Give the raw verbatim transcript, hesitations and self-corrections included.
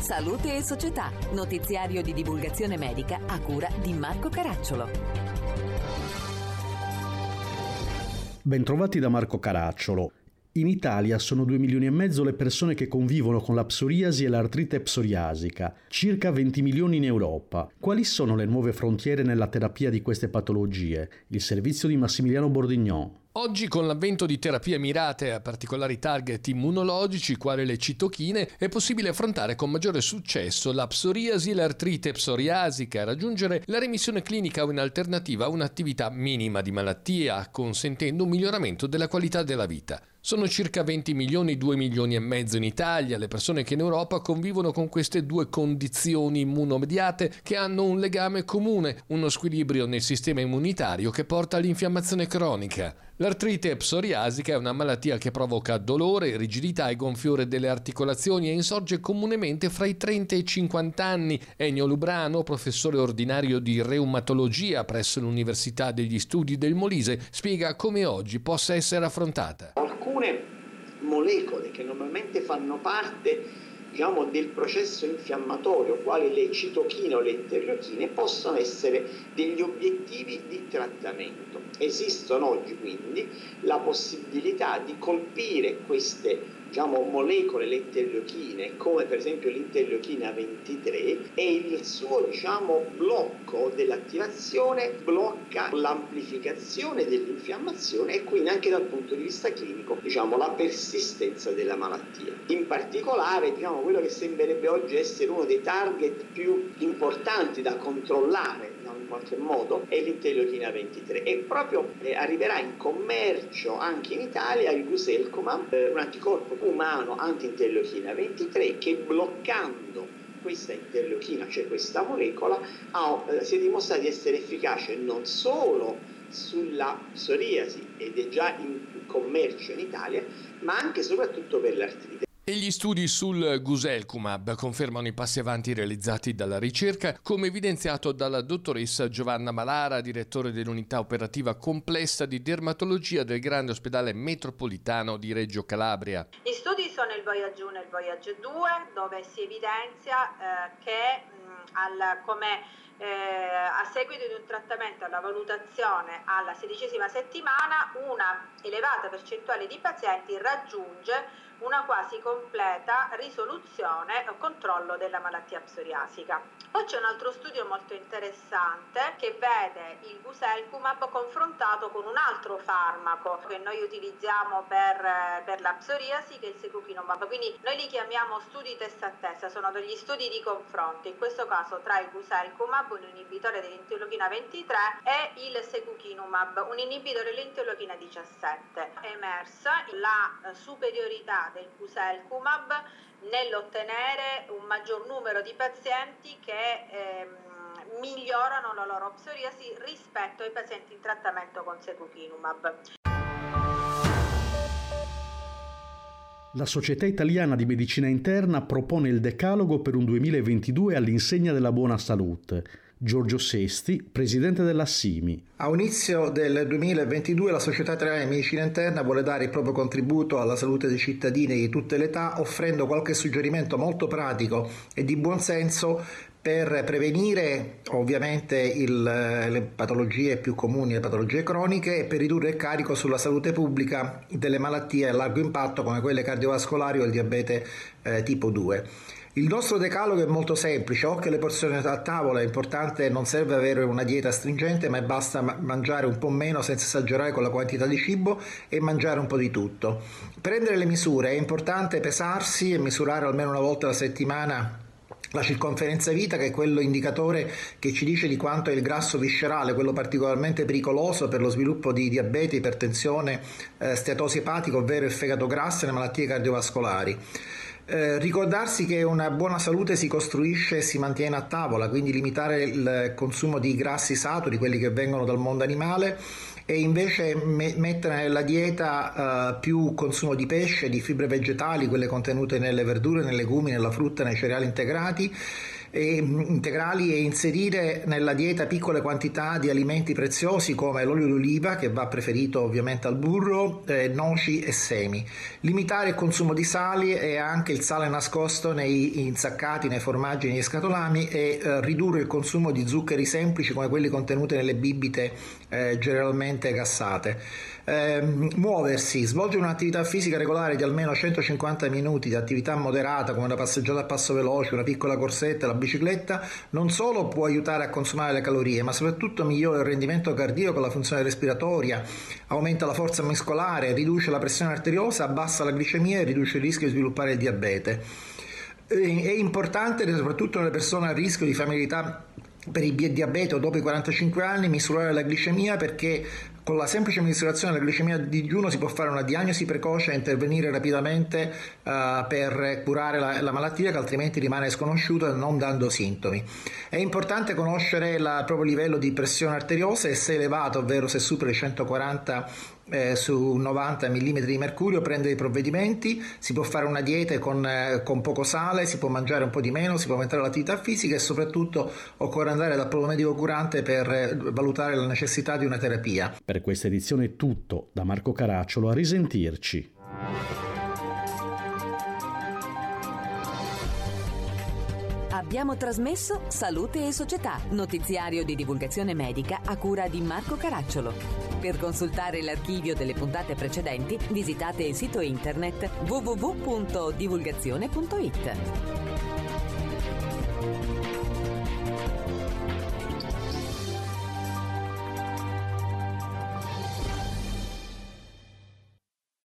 Salute e Società, notiziario di divulgazione medica a cura di Marco Caracciolo. Bentrovati da Marco Caracciolo. In Italia sono due milioni e mezzo le persone che convivono con la psoriasi e l'artrite psoriasica, circa venti milioni in Europa. Quali sono le nuove frontiere nella terapia di queste patologie? Il servizio di Massimiliano Bordignon. Oggi, con l'avvento di terapie mirate a particolari target immunologici, quali le citochine, è possibile affrontare con maggiore successo la psoriasi e l'artrite psoriasica e raggiungere la remissione clinica o in alternativa un'attività minima di malattia, consentendo un miglioramento della qualità della vita. Sono circa venti milioni, due milioni e mezzo in Italia le persone che in Europa convivono con queste due condizioni immunomediate che hanno un legame comune, uno squilibrio nel sistema immunitario che porta all'infiammazione cronica. L'artrite psoriasica è una malattia che provoca dolore, rigidità e gonfiore delle articolazioni e insorge comunemente fra i trenta e i cinquanta anni. Ennio Lubrano, professore ordinario di reumatologia presso l'Università degli Studi del Molise, spiega come oggi possa essere affrontata. Alcune molecole che normalmente fanno parte diciamo, del processo infiammatorio, quali le citochine o le interleuchine, possono essere degli obiettivi di trattamento. Esistono oggi quindi la possibilità di colpire queste diciamo, molecole, le interleuchine, come per esempio l'interleuchina ventitré, e il suo diciamo, blocco dell'attivazione blocca l'amplificazione dell'infiammazione e quindi anche dal punto di vista clinico diciamo, la persistenza della malattia. In particolare diciamo, quello che sembrerebbe oggi essere uno dei target più importanti da controllare in qualche modo è l'interleuchina ventitré e proprio eh, arriverà in commercio anche in Italia il Guselkumab, eh, un anticorpo umano anti-interleuchina ventitré che bloccando questa interleuchina, cioè questa molecola, ha, eh, si è dimostrato di essere efficace non solo sulla psoriasi ed è già in commercio in Italia, ma anche e soprattutto per l'artrite. E gli studi sul Guselkumab confermano i passi avanti realizzati dalla ricerca, come evidenziato dalla dottoressa Giovanna Malara, direttore dell'unità operativa complessa di dermatologia del Grande Ospedale Metropolitano di Reggio Calabria. Gli studi sono il Voyage uno e il Voyage due, dove si evidenzia eh, che mh, al, come eh, a seguito di un trattamento alla valutazione alla sedicesima settimana una elevata percentuale di pazienti raggiunge una quasi completa risoluzione o controllo della malattia psoriasica. Poi c'è un altro studio molto interessante che vede il Guselkumab confrontato con un altro farmaco che noi utilizziamo per, per la psoriasi, che è il Secukinumab. Quindi noi li chiamiamo studi testa a testa, sono degli studi di confronto, in questo caso tra il Guselkumab, un inibitore dell'interleuchina ventitré, e il Secukinumab, un inibitore dell'interleuchina diciassette. È emersa la superiorità del Guselkumab nell'ottenere un maggior numero di pazienti che ehm, migliorano la loro psoriasi rispetto ai pazienti in trattamento con Secukinumab. La Società Italiana di Medicina Interna propone il decalogo per un duemilaventidue all'insegna della buona salute. Giorgio Sesti, presidente della S I M I. A inizio del duemilaventidue la Società Italiana di Medicina Interna vuole dare il proprio contributo alla salute dei cittadini di tutte le età, offrendo qualche suggerimento molto pratico e di buon senso per prevenire ovviamente il, le patologie più comuni, le patologie croniche, e per ridurre il carico sulla salute pubblica delle malattie a largo impatto come quelle cardiovascolari o il diabete eh, tipo due. Il nostro decalogo è molto semplice: occhio alle porzioni a tavola, è importante, non serve avere una dieta stringente, ma basta mangiare un po' meno senza esagerare con la quantità di cibo e mangiare un po' di tutto. Prendere le misure, è importante pesarsi e misurare almeno una volta alla settimana la circonferenza vita, che è quello indicatore che ci dice di quanto è il grasso viscerale, quello particolarmente pericoloso per lo sviluppo di diabete, ipertensione, eh, steatosi epatica, ovvero il fegato grasso e le malattie cardiovascolari. Eh, ricordarsi che una buona salute si costruisce e si mantiene a tavola, quindi limitare il consumo di grassi saturi, quelli che vengono dal mondo animale, e invece me- mettere nella dieta uh, più consumo di pesce, di fibre vegetali, quelle contenute nelle verdure, nei legumi, nella frutta, nei cereali integrati, e, integrali e inserire nella dieta piccole quantità di alimenti preziosi come l'olio d'oliva, che va preferito ovviamente al burro, eh, noci e semi. Limitare il consumo di sali e anche il sale nascosto nei insaccati, nei formaggi, negli scatolami e eh, ridurre il consumo di zuccheri semplici come quelli contenuti nelle bibite eh, generalmente gassate. Eh, muoversi, svolgere un'attività fisica regolare di almeno centocinquanta minuti di attività moderata come una passeggiata a passo veloce, una piccola corsetta, la bicicletta, non solo può aiutare a consumare le calorie, ma soprattutto migliora il rendimento cardiaco, la funzione respiratoria, aumenta la forza muscolare, riduce la pressione arteriosa, abbassa la glicemia e riduce il rischio di sviluppare il diabete. È importante, soprattutto nelle persone a rischio di familiarità per il diabete o dopo i quarantacinque anni, misurare la glicemia, perché con la semplice misurazione della glicemia a digiuno si può fare una diagnosi precoce e intervenire rapidamente uh, per curare la, la malattia, che altrimenti rimane sconosciuta non dando sintomi. È importante conoscere il proprio livello di pressione arteriosa e se elevato, ovvero se supera i centoquaranta eh, su novanta millimetri di mercurio, prendere i provvedimenti. Si può fare una dieta con, eh, con poco sale, si può mangiare un po' di meno, si può aumentare l'attività fisica e soprattutto occorre andare dal proprio medico curante per eh, valutare la necessità di una terapia. Per questa edizione è tutto, da Marco Caracciolo, a risentirci. Abbiamo trasmesso Salute e Società, notiziario di divulgazione medica a cura di Marco Caracciolo. Per consultare l'archivio delle puntate precedenti, visitate il sito internet w w w punto divulgazione punto i t.